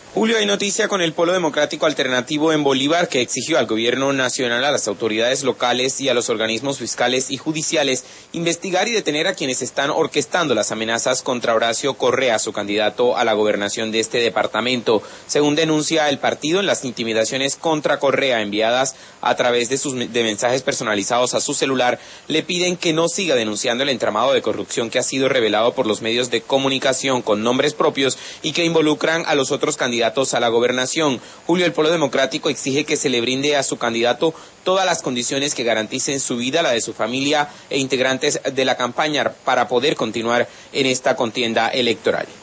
Julio, hay noticia con el Polo Democrático Alternativo en Bolívar, que exigió al gobierno nacional, a las autoridades locales y a los organismos fiscales y judiciales investigar y detener a quienes están orquestando las amenazas contra Horacio Correa, su candidato a la gobernación de este departamento. Según denuncia el partido, en las intimidaciones contra Correa enviadas a través de mensajes personalizados a su celular, le piden que no siga denunciando el entramado de corrupción que ha sido revelado por los medios de comunicación con nombres propios y que involucran a los otros candidatos a la gobernación. Julio, el Polo Democrático exige que se le brinde a su candidato todas las condiciones que garanticen su vida, la de su familia e integrantes de la campaña para poder continuar en esta contienda electoral.